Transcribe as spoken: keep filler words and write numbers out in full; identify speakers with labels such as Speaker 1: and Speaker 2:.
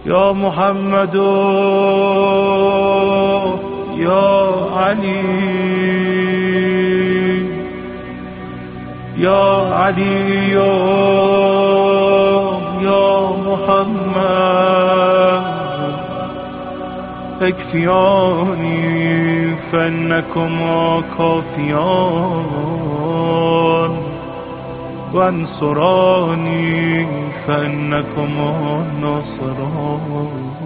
Speaker 1: يا محمد يا علي يا علي يا محمد اكفياني فإنكما كافيان وانصراني فإنكما ناصران.